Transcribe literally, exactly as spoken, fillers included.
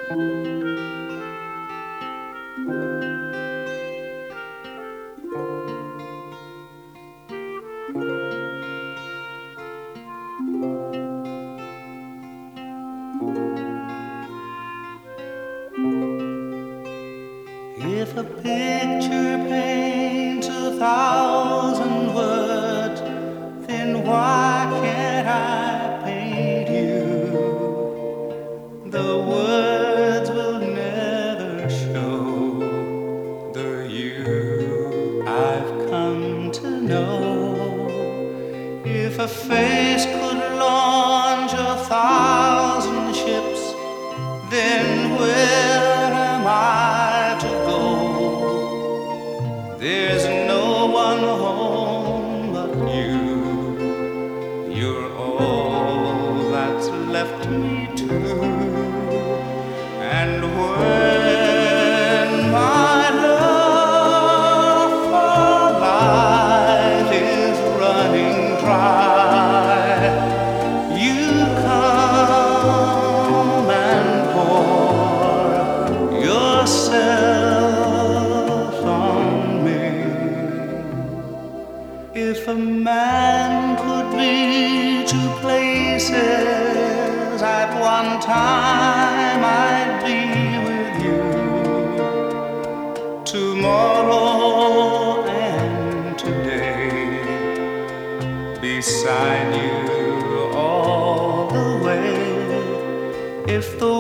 If a picture paints a thousand words, then why can't I paint you? The words will never show the you I've come to know. If a face could launch a thousand ships, then where am I to go? There's no one home but you. You're all that's left me to. And when my love for life is running dry, you come and pour yourself on me. If a man could be two places at one time, I'd be with you tomorrow and today, beside you all the way. If the